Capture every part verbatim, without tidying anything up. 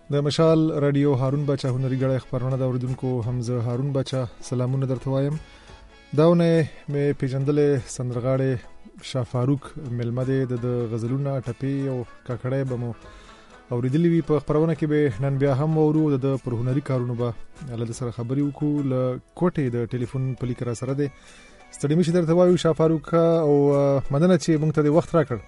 د مشال رادیو هارون بچا هنري غړي خبرونه د اوریدونکو حمزه هارون بچا سلامونه درته وایم. داونه مې پیژندلې سندرغاړي شاه فاروق ملمده د غزلونه ټپي او کاکړې بمو اوریدلې وی په خبرونه کې به نن بیا هم ورو د پر هنري کارونو به له سره خبري وکړو ل کوټه د ټلیفون په لیک را سره ده. ستړي مشه درته وایو شاه فاروق او مدنه چې موږ ته وخت راکړ.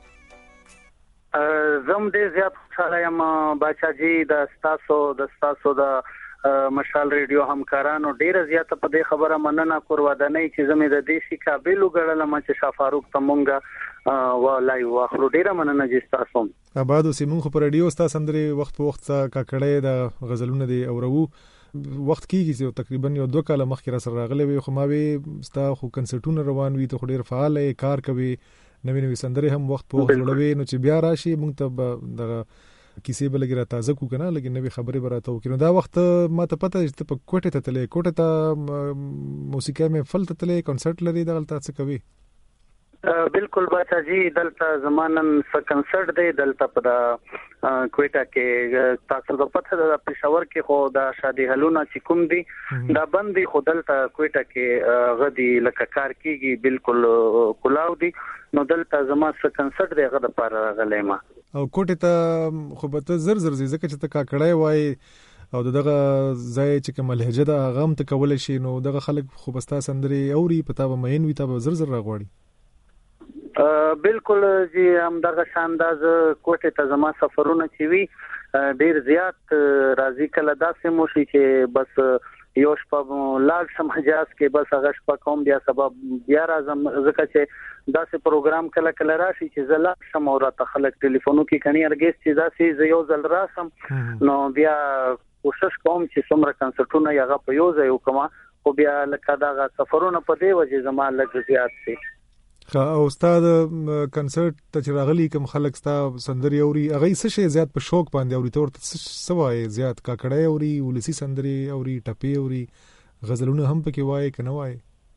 زم دې زیات خوشاله یم بچا جی د ستاسو د ستاسو د مشال ریډیو همکارانو ډیره زیاته په دې خبره مننه کوروادنه چې زمې د دیشي قابل وګړل ما چې شاه فاروق تمونګه والای واخلو ډیره مننه چې تاسو آباد اوسې مونږ په ریډیو ستاسو اندرې وخت په وخت کاکړې د غزلونه دی اورو وخت کېږي چې تقریبا یو دوه کاله مخکې را سره راغلي وي خو ما وی ستا خو کنسرټونه روان وي ته ډیر فعال کار کوي نوې نوې سندرې هم وخت په وخت جوړوي نو چې بیا راشي مونږ ته د کیسې بل لګي را تازه کو کنه لکه نوې خبرې براته وکړو دا وخت ما ته پته چې په کوټه ته تلې کوټه ته موسیقي مې فل ته تلې کنسرت لري دغلت څه کوي بالکل بچا جی دلته زمانن س کنسرت دی دلته په کوټه کې تاسو د پته د پېښور کې خو د شادي هلونه چې کوم دی دا بندي خو دلته کوټه کې غدي لکه کار کیږي بالکل کلاو دی نو دلته زما س کنسرت دی غد پر غلیما او کوټه ته خو به زر زر ځکه چې ته کاکړای وای او دغه ځای چې کوم لهجه د غم ته کول شي نو دغه خلک خو بستا سندري اوري پتا به مین وي ته زر زر راغوړي بالکل جی هم دغه شانداز کوټه ته زما سفرونه چي وي ډیر زیات راضي کله داسې مو شي چې بس یو شپه لاړ شم حجاز کې بس هغه شپه کوم بیا سبب بیا راځم ځکه چې داسې پروګرام کله کله راشي چې زلا شم او راته خلک ټلیفونو کې کني ارګیس چې داسې یو ځل راسم نو بیا کوشش کوم چې څومره کنسرټونه یغه په یو ځای وکم خو بیا لکه دا سفرونه په دی وجه زما لږ زیات شي او استاد کنسرت ته چې راغلي کوم خلک ستا سندري اوري هغه څه شي زیات په شوق باندې اوري تور څه سوای زیات کاکړای اوري ولسی سندري اوري ټپي اوري غزلونه هم پکې وای کنه وای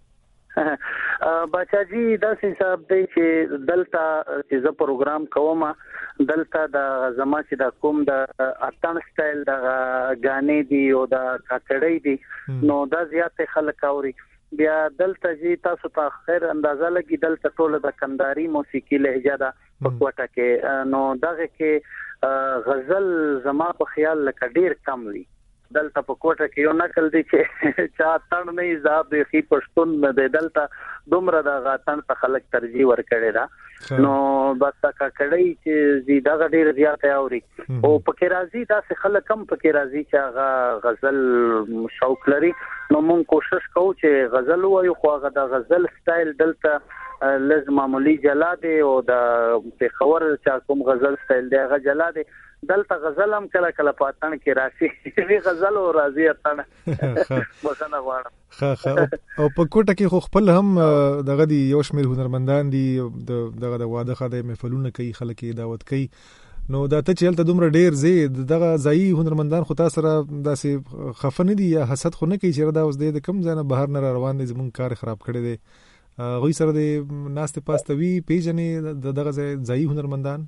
بچا جی دا حساب دی چې دلته چې ز پروګرام کوم دلته د زما چې د کوم د اتن سټایل د غانې دی او د کاکړای دی نو دا زیات خلک اوري بیا دلته جی تاسو ته خیر اندازه لګي دلته ټول د کنداري موسیقي لهجه ده په کوټه کې نو دغه کې غزل زما په خیال لکه ډیر کم وي دلته په کوټه کې یو نقل دی چې چا تن نه زاب دی خي پښتون نه دی دلته دومره د غاتن په خلک ترجیح ورکړي دا نو بس کا کړی چې زی دغه ډیر زیات اوري او پکې راځي دا څه خلک کم پکې راځي چې هغه غزل شوق لري نو مونږ کوشش کوو چې غزل وایو خو هغه د غزل سټایل دلته لز معمولی جلا دی او د پیښور چې کوم غزل سټایل دی هغه جلا دی دلته غزل هم کله کله پاتن کې راشي وی غزل او راضی اتن بسنه غواړم خا خا او په کوټه کې خو خپل هم دغه دی یو شمیر هنرمندان دي دغه د واده خدای محفلونه کوي خلک دعوت کوي نو دا ته چې هلته دومره ډیر زید دغه ځای هنرمندان خو تاسو سره داسې خفه نه دي یا حسد خو نه کوي چې دا اوس د کم ځای نه بهر نه روان دي زمون کار خراب کړي دي غوي سره د ناست پاستوي پیژنې دغه ځای هنرمندان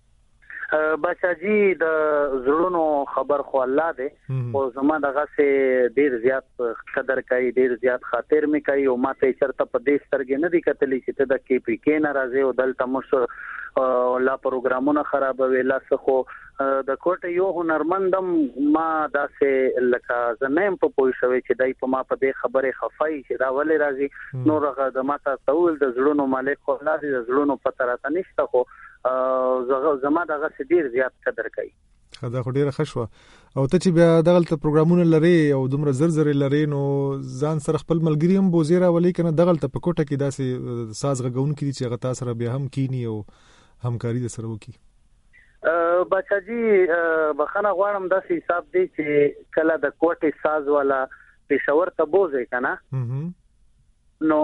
بچا جی د زړونو خبر خو الله دی او زما دغه سه ډیر زیات قدر کوي ډیر زیات خاطر می کوي او ماته چرته په دې سترګې نه دی کتلی چې ته د کې پی کې ناراضه او دلته مش لا پروګرامونه خرابوي لا څخه د کوټه یو هنرمندم ما داسې لکه زنیم په پوي شوی چې دای په ما په دې خبره خفای چې دا ولې راځي نو رغه د ماته تول د زړونو مالک خو الله دې د زړونو په تراته نشته خو زما دغه ډیر زیات قدر کوي دا خو ډیره خشوه او ته چې بیا دغه پروګرامونه لري او دومره زر زر لري نو ځان سره خپل ملګری هم بوزیرا ولي کنه دغه په کوټه کې داسې ساز غږون کړي چې غتا سره بیا هم کینی او همکاري د سره وکي بچا جی بخنه غواړم داسې حساب دی چې کله د کوټه ساز والا پېښور ته بوزي کنه نو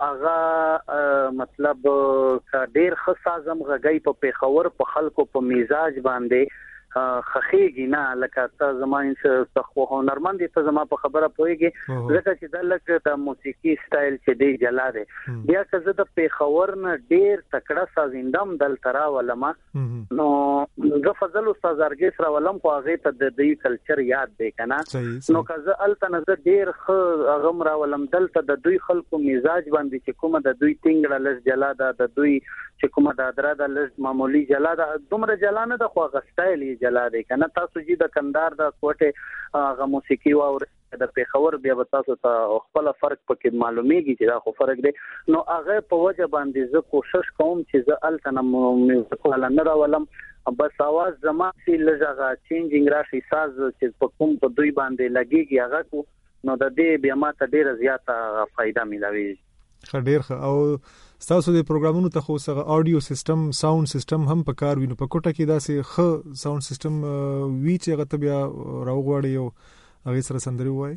هغه مطلب ک ډیر خاص اعظم غږی په پیښور په خلکو په مزاج باندې خخېږي نه لکه ته زماین څه خو هنرمند ته زما په خبره پويږي ځکه چې د لکه د موسیقي سټایل چې دی جلا دی بیا که زه د پیښور نه ډیر تکړه سازندم دل ترا ولما نو زه فضل استاد ارګیس را ولم خو هغه ته د دې کلچر یاد دی کنه نو که زه الته نه ډیر خ غم را ولم دلته د دوی خلکو مزاج باندې چې کومه د دوی ټینګړه لږ جلا ده د دوی چې کومه د درا د لږ معمولی جلا ده دومره جلا نه د خو غسټایل جلا دی کنه تاسو جی د کندار د کوټه هغه موسیقي او د پیښور بیا تاسو ته خپل فرق پکې معلومیږي چې دا خو فرق دی نو هغه په وجه باندې زه کوشش کوم چې زه التنم میوزیک ولا نه راولم بس اواز زما چې لږه چینجینګ راشي ساز چې په کوم په دوی باندې لګيږي هغه کو نو د دې بیا ماته ډیره زیاته فائدہ ملوي خډیر خ او تاسو د پروګرامونو ته خو سره اډیو سیستم ساوند سیستم هم په کار وینو په کوټه کې داسې خ ساوند سیستم وی چې هغه ته بیا راوغوړی او هغه سره سندري وای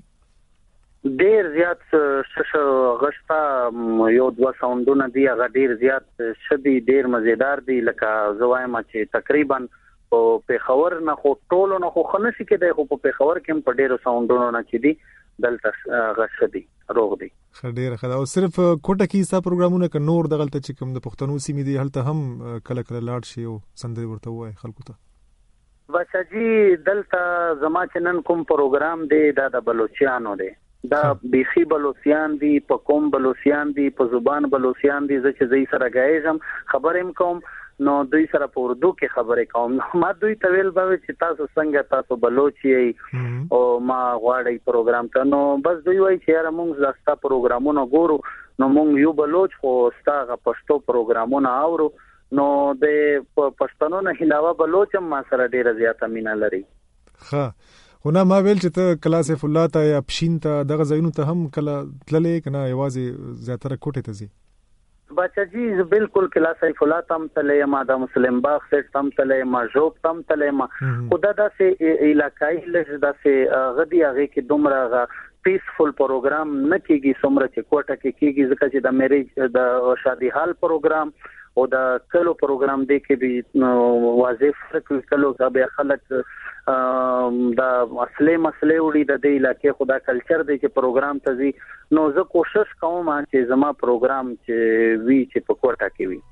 ډیر زیات شش غشتا یو دوه ساوندونه دی هغه ډیر زیات شدي ډیر مزیدار دی لکه زوایم چې تقریبا په خبر نه خو ټولو نه خو خنسي کې دی خو په خبر کې په ډیرو ساوندونو نه چې دی دلته غشدي روغ دی خډیر خدا او صرف کوټه کې ستا پروګرامونه ک نور دغلت چې کوم د پښتنو سیمې دی هلته هم کله کله لاړ شي او سندري ورته وای خلکو ته بچا جی دلته زما چې نن کوم پروګرام دی دا د بلوچستانو دی دا بیخي بلوچستان دی په کوم بلوچستان دی په زبان بلوچستان دی چې زئی سره غایزم خبرم کوم نو دوی سره په اردو کې خبرې کوم نو ما دوی ته ویل به چې تاسو څنګه تاسو بلوچي او ما غواړی پروګرام ته نو بس دوی وایي چې یاره موږ زاستا پروګرامونه ګورو نو موږ یو بلوچ خو ستاغه پښتو پروګرامونه اورو نو د پښتنو نه علاوه بلوچ هم ما سره ډیره زیاته مینا لري ها خو نه ما ویل چې ته کلاس فولات یا پښین ته دغه ځایونو ته هم کله تللې کنه یوازې زیاتره کوټه ته زی بچا جی بالکل کلاس فولات هم تلې ما د مسلم باغ سیټ هم تلې ما جوب هم تلې ما خدا داسې علاقای لږ داسې غدي هغه کې دومره پیسفل پروګرام نه کیږي څومره چې کوټه کې کیږي ځکه چې د میریج د شادي حال پروګرام او د کلو پروګرام دی کې به واضح فرق کلو دا به خلک دا اصلي مسلې وړي د دې علاقې خدا کلچر دی چې پروګرام ته زی نو زه کوشش کوم چې زما پروګرام چې وی چې په کوټه کې وي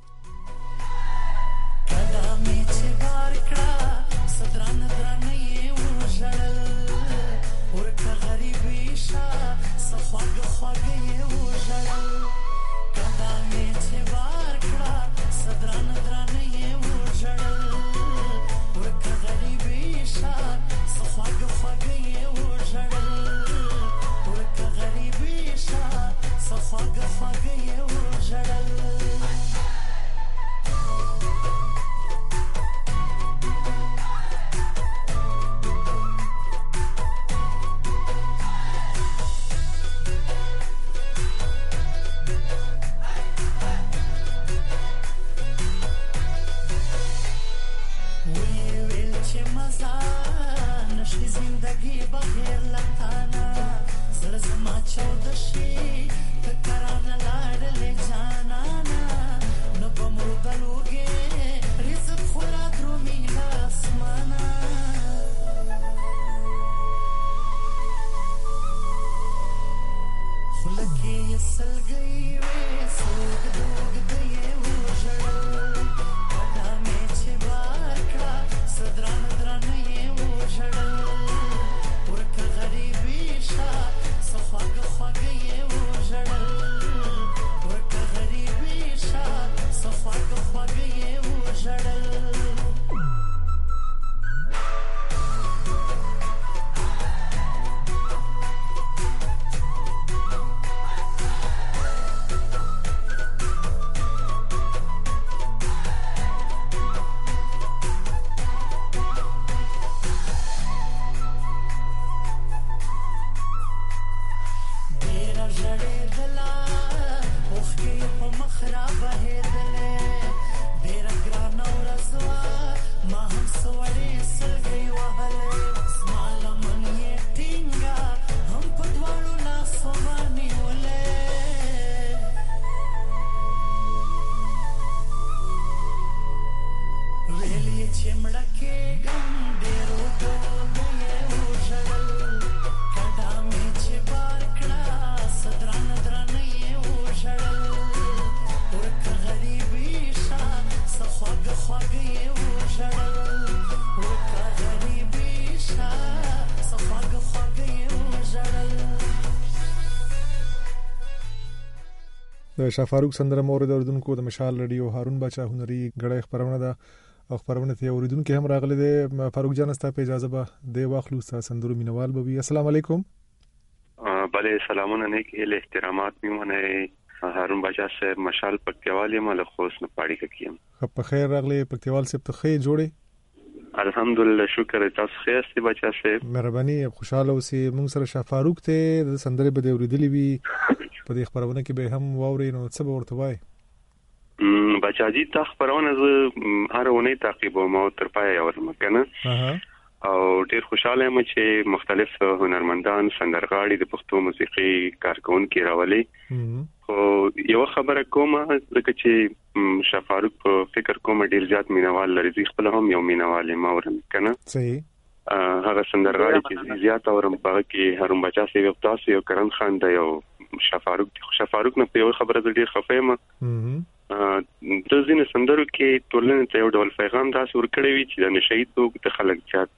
د شاه فاروق سندره مورد اوریدونکو د مشال رادیو هارون بچا هنري غړې خبرونه ده او خبرونه ته اوریدونکو هم راغلي دي. فاروق جان ستا په اجازه به د واخلو سندرو مینوال به وي. السلام علیکم. بله سلامونه نیک ال احترامات میمونه هارون بچا صاحب مشال پکتیوال یم له خوست نه پاړی کیم. خپ په خیر راغلي پکتیوال صاحب ته خې جوړي. الحمدلله شکر تاسو خیر سی بچا صاحب. مهرباني خوشاله اوسئ. موږ سره شاه فاروق ته د سندره به اوریدلې وي په دې خبرونه کې به هم واوري نو څه به ورته وای. م بچاجي تا خبرونه ز هر ونه تعقیبوم او تر پای اورم کنه. او ډیر خوشاله یم چې مختلف هنرمندان سندرغاړي د پښتو موسیقي کارکونکو راولي. خو یو خبره کومه لکه چې شاه فاروق په فکر کوم ډیر زیات مینوال لري خپل هم یو مینوال ما ورم کنه. صحیح. هغه سندرغاړي چې زیات اورم په کې هارون بچا سي تاسو یو کرن خان دی یو شاه فاروق شاه فاروق نه په یو خبره ډیر خفه یم. د ځینې سندرو کې ټولنې ته یو ډول پیغام داسې ورکړی وي چې د نشئی توګ ته خلک چات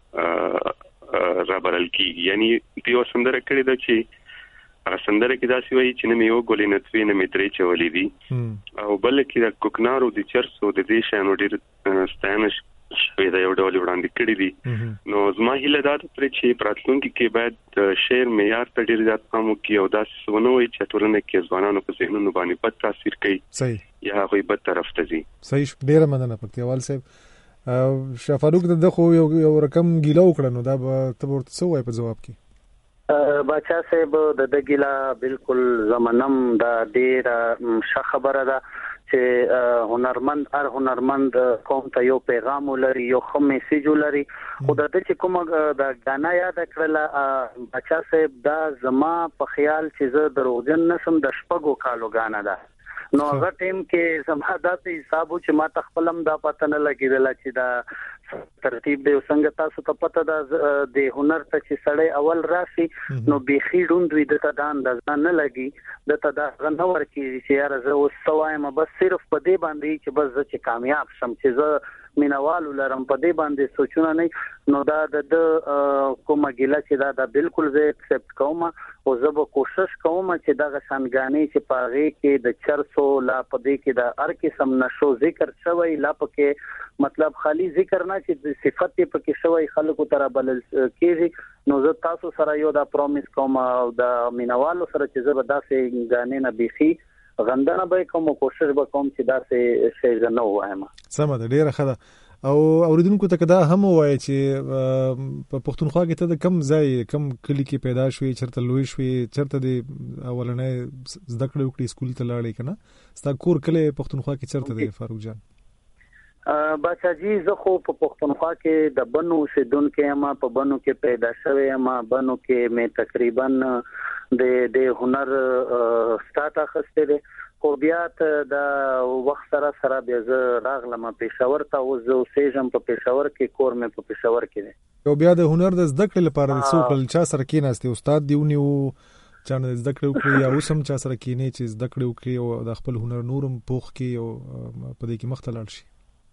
رابرل کیږي. یعنی یو سندره کړی دا چې هغه سندره کې داسې وایي چې نه مې یو ګولې نتوي نه مې درې چولې دي او بل کې د کوکنارو د چرسو د دې شانو ډیر ستاینش شوی دا یو ډول وړاندې کړی دي. نو زما هیله دا ده چې پراتلونکي کې باید شعر معیار ته ډیر زیات پام وکړي او داسې ونه وي چې ټولنه کې ځوانانو په ذهنونو باندې بد تاثیر کوي. صحیح. یا غوي بد طرف ته ځي. صحیح. ډیر مننه پکتیوال صاحب. شاه فاروق د خو یو یو رقم ګیله وکړه نو دا به ته ورته څه وای په جواب کې؟ بچا صاحب د دګیلا بالکل زمنم دا ډیر ښه خبره ده چې هنرمند هر هنرمند قوم ته یو پیغام لري یو خو میسج لري. خو د دې چې کومه د غانا یاد کړل بچا صاحب دا زما په خیال چې زه دروغجن نشم د شپږو کالو غانا ده. نو هغه ټیم کې زما داسې حساب چې ما تخپلم دا پته نه لګیدل چې دا ترتیب دی څنګه تاسو ته پته ده د هنر ته چې سړی اول راشي نو بيخي ډوند وي د تدان د ځان نه لګي د تدا غنور کې چې یار زه اوس سوایم بس صرف په دې باندې چې بس چې کامیاب شم چې زه مینوالو لرم په دې باندې سوچونه نه نو دا د کومه ګیله چې دا د بالکل زه اکسپټ کوم او زه به کوشش کوم چې دا غشانګانی چې پاغه کې د چرسو لا پدې کې د هر قسم نشو ذکر شوی لا پکې مطلب خالی ذکر نه چې د صفت په کې شوی خلکو تر بل کېږي نو زه تاسو سره یو دا پروميس کوم او د مینوالو سره چې زه به داسې غانې نه بيخي غندنه به کوم کوشش به کوم چې داسې شی نه وایم. سم ده ډیره ښه ده. او اوریدونکو ته دا هم وایي چې په پښتونخوا کې ته د کم ځای کم کلی کې پیدا شوې چرته لوی شوې چرته د اولنې زده کړې وکړې سکول ته لاړې کنه ستا کور کله پښتونخوا کې چرته دی فاروق جان؟ بچا جی زه خو په پښتونخوا کې د بنو سیدونکو ما په بنو کې پیدا شوې ما بنو کې مې تقریبا د د هنر سٹارټ اخسته دي خو بیا ته د وخت سره سره بیا زه راغلم پېښور ته او زه اوسېږم په پېښور کې کور مې په پېښور کې دي. او بیا د هنر د زده کړې لپاره د څوک چا سره کېناستي استاد دیونی او چا نه زده کړې وکړي یا اوسم چا سره کېنی چې زده کړې وکړي او د خپل هنر نورم پوخ کې او په دې کې مختلل شي؟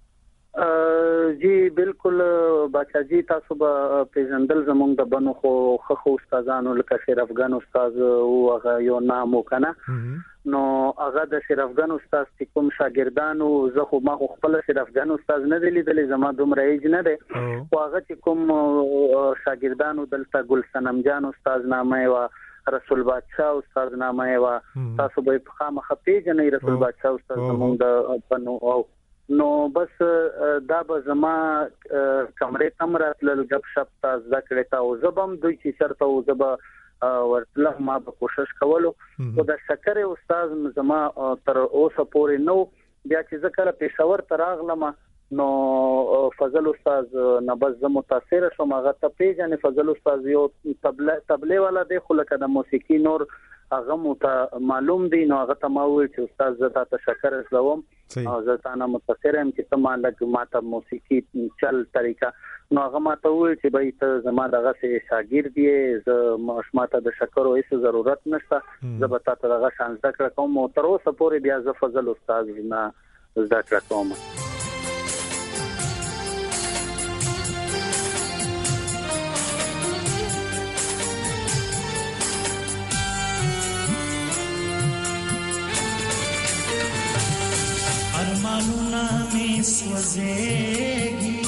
جی بالکل بچا جی تاسو به پیژندل زمونږ د بنو خو خو استادانو لکه شیر افغان استاد او هغه یو نام وکنه نو هغه د شیر افغان استاد کوم شاګردانو زه خو ما خپل شیر افغان استاد نه دی لیدلې زما دومره ایج نه دی خو هغه کوم شاګردانو دلته ګل صنم جان استاد نامه و رسول بادشاہ استاد نامه و تاسو به خامخ پیژنې رسول بادشاہ استاد زمونږ د بنو او نو بس دا به زما کمرې تم راتلل غب شپ تاسو ذکر ته او زبم دوی چې شرط او زب ورتله ما به کوشش کولو او د شکر استاد زما تر اوسه پورې نو بیا چې ذکر پېښور تراغلم نو فضل استاد نه بس زه متاثر شوم هغه ته پیژنې فضل استاد یو تبله تبله والا دی خو لکه د موسیقي نور هغه مو ته معلوم دی نو هغه ته ما وویل چې استاد زه تاسو شکر زوم او زه تاسو متفکر یم چې تاسو لږ ماته موسیقي چل طریقه نو هغه ماته وایي چې به ته زما دغه سه شاګرد یې زه ماته د شکر او هیڅ ضرورت نشته زه به تاسو دغه شان ذکر کوم او تر اوسه پورې بیا زه فضل استاد نه ذکر کوم. ارمانونا میں سوزیگی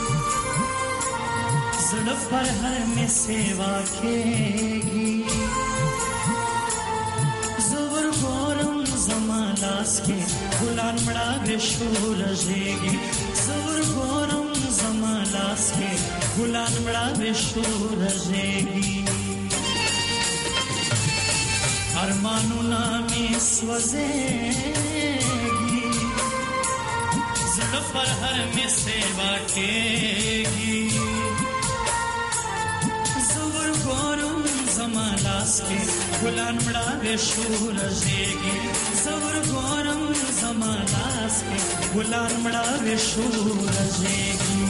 زړه پر هر میں سیوا کېږي زور ګورم زما لاس کې ګلان مړه بشور رژېږي زور ګورم زما لاس کې ګلان مړه بشور رژېږي ارمانونا میں سوزیگی زړه پر هر میں سیوا کېږي زور ګورم زما لاس کې ګلان مړه بشور رژېږي زور ګورم زما لاس کې ګلان مړه بشور رژېږي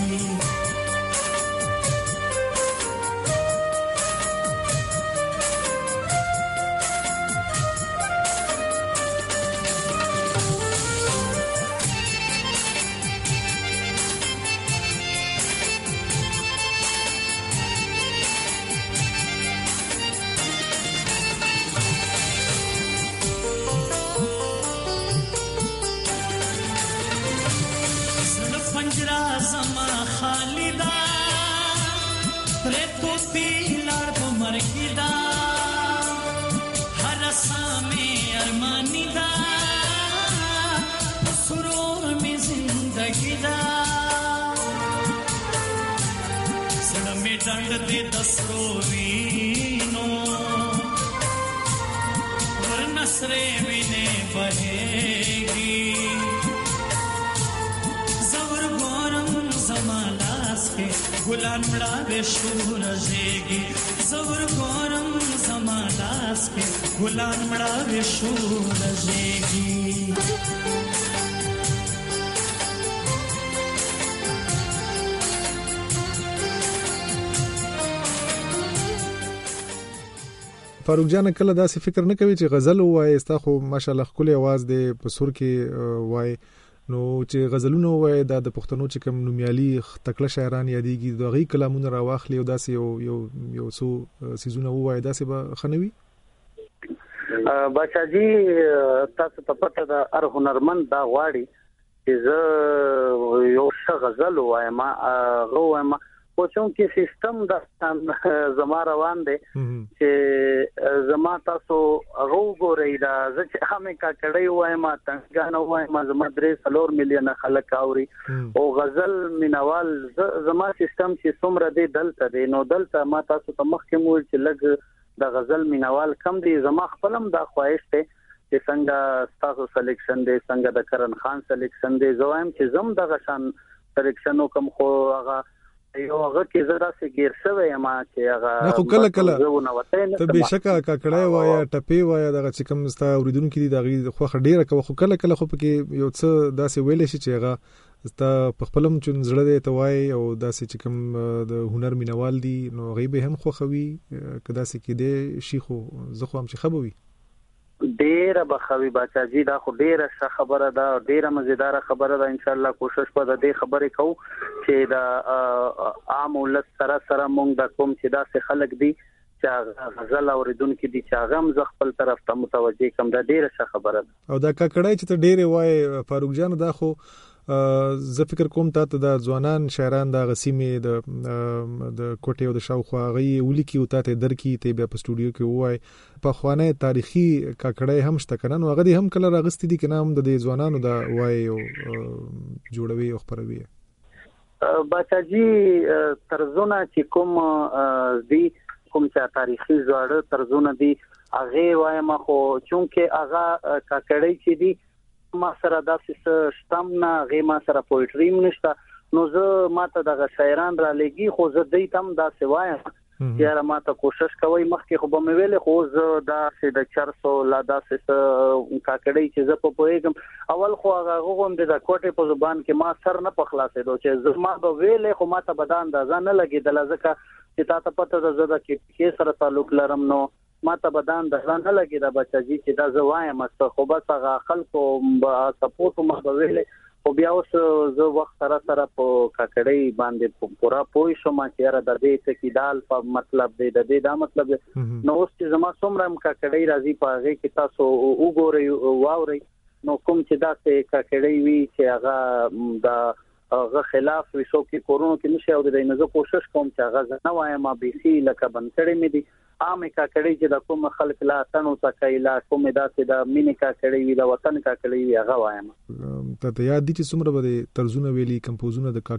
ګلان مړه بشور رژېږي زور ګورم زما لاس کې ګلان مړه بشور رژېږي فاروق جان کله داسې فکر نه کوي چې غزل وایي ستا خو ماشاءالله خولي आवाज دی په سور کې وایي نو چې غزلونه وایي دا د پښتنو چې کوم نومیالي تکړه شاعران یادېږي دغه کلامونه راواخلي او داسې یو یو یو څو سيزونه وایي داسې به خنوي بچا جی تاسو ته پته دا هر هنرمند دا غواړي چې زه یو څه غزل وایم غو وایم خو چې سیستم د زما روان دی چې زما تاسو غو ګورئ دا چې همې کا کړی وایم تنګانه وایم زما درې څلور میلیون خلک اوري او غزل مینوال زما سیستم چې څومره دی دلته دی نو دلته ما تاسو ته مخکې مو چې لګ د غزل مینوال کم دی زما خپلم دا خواهش دی چې څنګه تاسو سلیکشن دی څنګه د کرن خان سلیکشن دی زوایم چې زم د غشان سلیکشن کوم خو هغه یو هغه کې زړه سي ګیر شوی ما چې هغه نه خو کله کله ته بشکا کاکړای وایا ټپی وایا دغه چې کوم ستا اوریدونکو دي دغه خو ډیره خو کله کله خو پکې یو څه داسې ویل شي چې هغه ستا په خپلم چون زړه دی ته وای او داسې چې کوم د هنر مینوال دي نو غیبه هم خو خوي کدا سې کې دی شي خو زه خو هم چې خبوي ډیره بخوي بچا جی دا خو ډیره ښه خبره ده ډیره مزیدار خبره ده ان شاء الله کوشش په دې خبرې کوو چې دا عام ولس سره سره مونږ د کوم چې دا څه خلک دي چې غزل اوریدونکو دي چې هغه هم خپل طرف ته متوجي کوم دا ډیره ښه خبره ده او دا ککړای چې ته ډیره وای فاروق جان دا خو زه فکر کوم ته د ځوانان شاعران د غسیمه د د کوټه او د شاوخوا غي ولیکي او ته درکې ته بیا په سټوډیو کې وای په خوانه تاریخي ککړای هم شته کنه نو هغه هم کله راغستې دي کنه هم د ځوانانو د وای او جوړوي او خبروي بچا جی ترزونه چې کوم دی کوم چې تاریخي زوړ ترزونه دی هغه وایم خو چونکه هغه ککړای چې دی ما سره داسې شتم نه غي ما سره پوئټری نشته نو زه ماته دغه شاعران را لګي خو زه دې تم داسې وایم یاره ما ته کوشش کوي مخکې خو به مې ویلې خو زه دا چې د چرسو لا داسې کاکړۍ چې زه په پوهېږم اول خو هغه غوندې د کوټې په زبان کې ما سر نه په خلاصېدو چې زه ما به ویلې خو ما ته به دا اندازه نه لګېدله ځکه چې تا ته پته ده زه د کې سره تعلق لرم نو ما ته به دا اندازه نه لګېده بچاجي چې دا زه وایم خو بس هغه خلکو سپورټ ما به ویلې خو بیا اوس زه وخت سره سره په کاکړۍ باندې پورا پوه شوم چې یاره د دې ټکي دال په مطلب دی د دې دا مطلب دی نو اوس چې زما څومره هم کاکړۍ راځي په هغې کې تاسو وګورئ واورئ نو کوم چې داسې کاکړۍ وي چې هغه د هغه خلاف وي څوک یې کورونو کې نشي اورېدی نو زه کوشش کوم چې هغه زه نه وایم بیخي لکه بند کړی مې دي عامې کاکړۍ چې د کوم خلک لا تنو څکوي لا کومې داسې د مینې کاکړۍ وي د وطن کاکړۍ وي هغه وایم ته ته یاد دي چې څومره به د طرزونه ویلي کمپوزونه د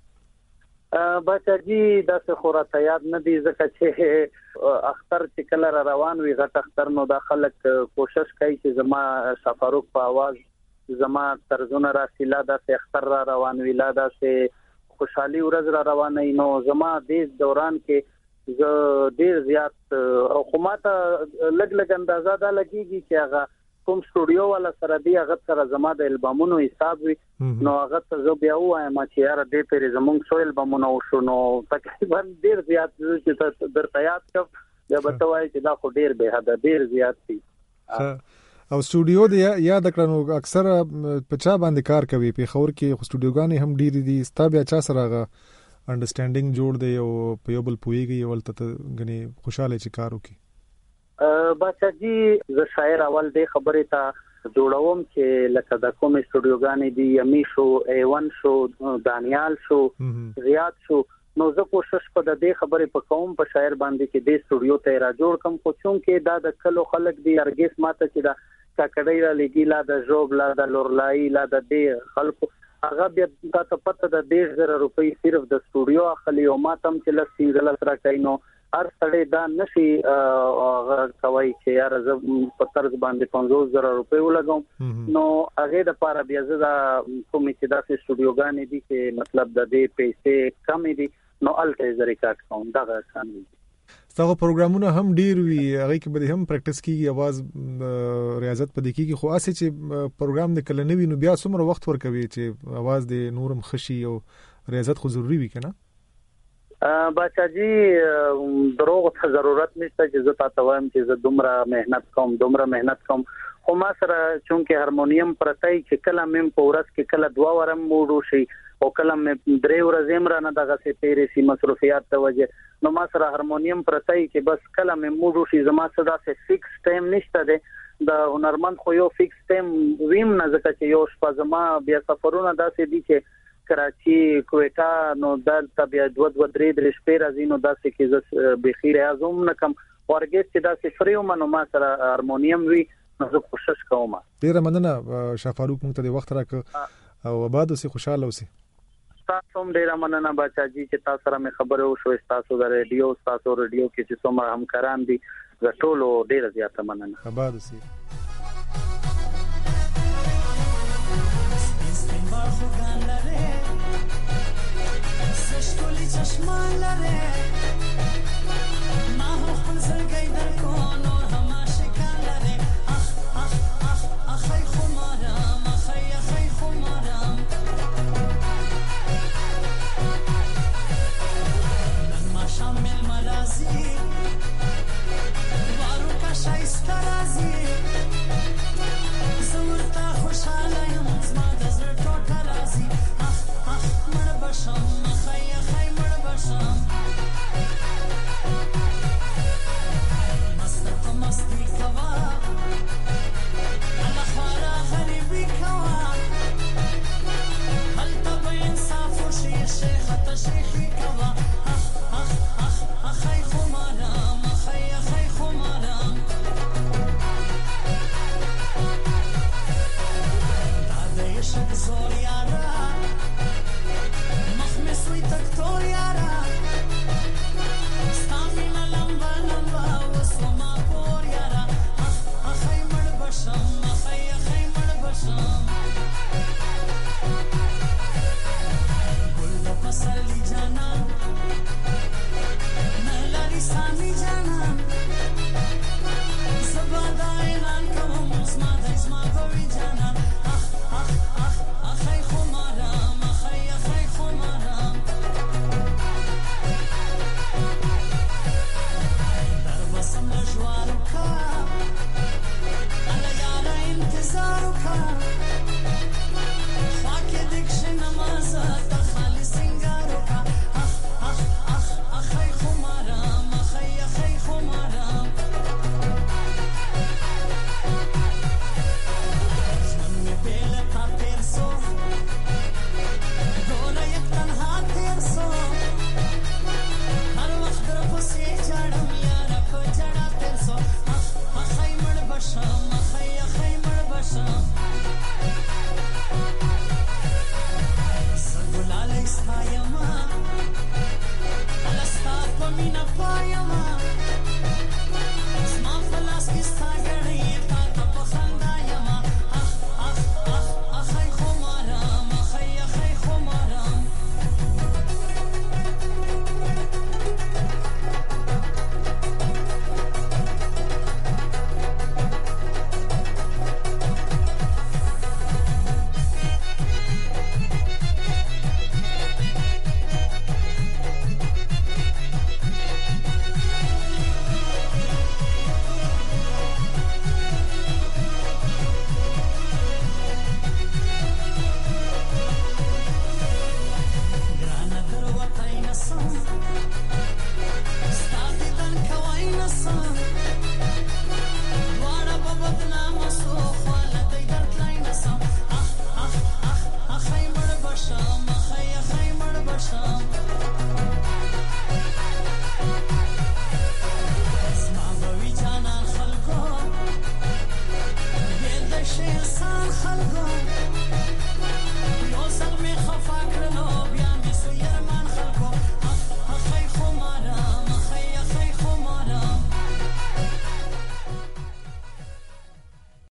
کاکړو بچاجي داسې خو راته یاد نه دي ځکه چې اختر چې کله را روان وي غټ اختر نو دا خلک کوشش کوي چې زما شافاروق په आवाज زما طرزونه راسي لا داسې اختر را روان وي لا داسې خوشحالي ورځ را روانه نو زما دې دوران کې زه ډیر زیات او خو ماته لګ لګ اندازه دا لګیږي چې هغه کوم سټوډیو والا سره دی هغه سره زما د البومونو حساب وي نو هغه ته زه بیا وایم چې یاره دې پرې زمونږ څو البومونه وشو نو تقریبا ډیر زیات چې درته یاد کړم بیا به ته وایې چې دا خو ډیر به حده ډیر زیات دي او سټوډیو دی یاد کړنو اکثر په چا باندې کار کوي په خور کې خو سټوډیوګانې هم ډیر دي ستا بیا چا سره هغه انډرستانډینګ جوړ دی او په یو بل پوهیږي او ولته غني خوشاله چې کار وکړي بچاجي زه شاعر اول دې خبرې ته جوړوم چې لکه د کوم سټوډیوګانې دی یمي شو ایون شو دانیال شو زیات شو نو زه کوشش په دې خبرې په کوم په شاعر باندې کې دې سټوډیو ته را جوړ کوم خو چونکې دا د کلو خلک دی ارګیس ماته چې دا کاکړۍ را لګي لا د جوب لا د لورلای لا د دې خلکو هغه بیا تاسو پته د ډېر زره روپۍ صرف د سټوډیو اخلي او ماتم چې لس سینګل سره کینو هر سړی دا نشي هغه کوي چې یار زه په طرز باندې پنځوس زره روپۍ ولګم نو هغه د پاره بیا زه دا کوم چې داسې سټوډیوګانې دي چې مطلب د دې پیسې کم دي نو الته زری کاټ کوم دا څنګه دي ستاسو پروګرامونه هم ډیر وی هغه کې به هم پریکټیس کیږي आवाज ریاضت پدې کیږي خو اسې چې پروګرام د کله نوی نو بیا څومره وخت ورکوي چې आवाज د نورم خشي او ریاضت خو ضروری وي کنه بچاجي دروغ ته ضرورت نشته چې زه تاسو وایم چې زه دومره مهنت کوم دومره مهنت کوم خو ما سره چونکه هارمونیم پرتای چې کله مم په ورځ کې کله دوا ورم موډو شي او کله مې درې ورځې مر نه دغه سي تیرې سي مصروفیات ته وجه نو ما سره هارمونیم پرتای چې بس کله مې موډو شي زما صدا سه فکس ټایم نشته ده د هنرمند خو یو فکس ټایم ویم نه ځکه چې یو شپه زما بیا سفرونه داسې دي چې کراچي کوټا نو دلته بیا دوه دوه درې درې شپې راځي نو داسې کې زه بخیر اعظم نکم ورګس چې داسې فریو منو ما سره هارمونیم وی نو زه کوشش کوم ډیره مننه شافاروق مونږ ته د وخت راک او آباد اوسې خوشاله اوسې تاسو هم ډیره مننه بچاجي چې تاسو سره مې خبرو شو تاسو د ریډیو تاسو ریډیو کې چې څومره همکاران دي ټولو ډیره زیاته مننه آباد اوسې مینا پایم